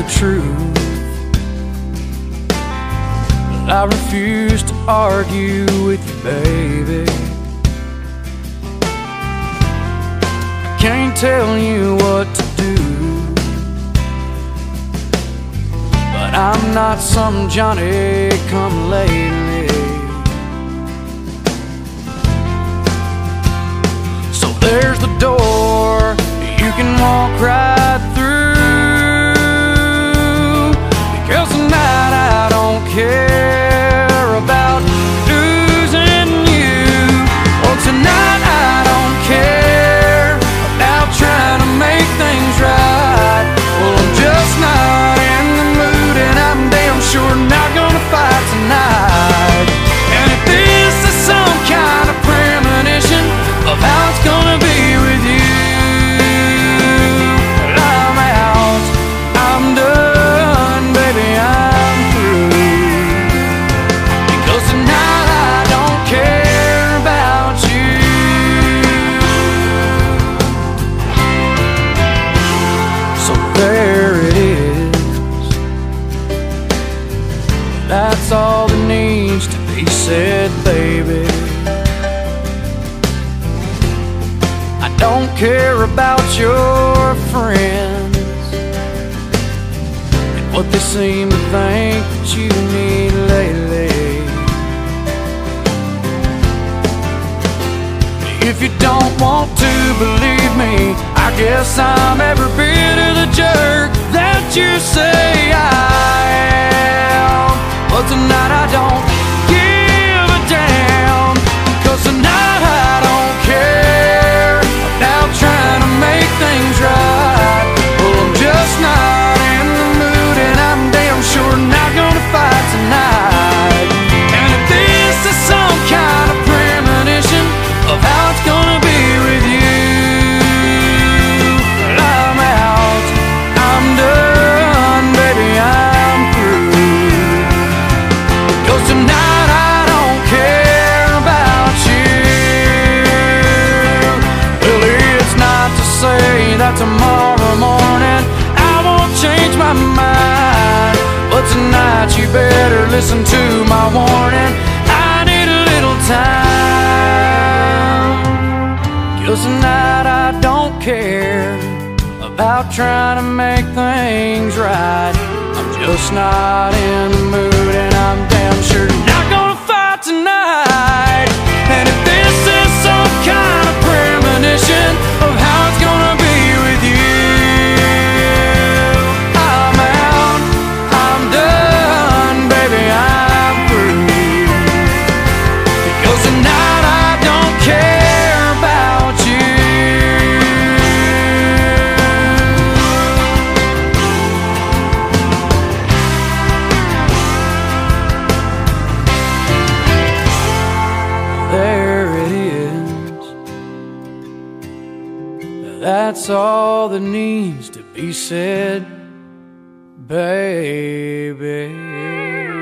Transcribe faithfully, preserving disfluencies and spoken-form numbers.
the truth, but I refuse to argue with you, baby. I can't tell you what to do, but I'm not some Johnny-come-lately. So there's the door you can walk right through, because tonight I don't care about losing you. Oh, tonight I don't care about trying to make things right. Well, I'm just not in the mood, and I'm damn sure not gonna fight tonight. And if this is some kind of premonition of how it's gonna be with you, that's all that needs to be said, baby. I don't care about your friends and what they seem to think that you need lately. If you don't want to believe me, I guess I'm every bit of the jerk that you say I am. But tonight I don't give a damn, 'cause tonight I don't care about trying to make things right. Well, I'm just not in the mood, and I'm damn sure not gonna fight tonight. And if this is some kind of premonition of how it's gonna be with you, I'm out, I'm done, baby, I'm through. 'Cause tonight I don't care about you. Well, it's not to say that tomorrow morning I won't change my mind, but tonight you better listen to my warning. I need a little time, 'cause tonight I don't care about trying to make things right. I'm just not in the mood, and I'm damn sure not gonna fight tonight. And if this is some kind of premonition of how it's gonna be with you, I'm out, I'm done, baby, I'm through. Because tonight I don't care about you. There it is. That's all that needs to be said, baby.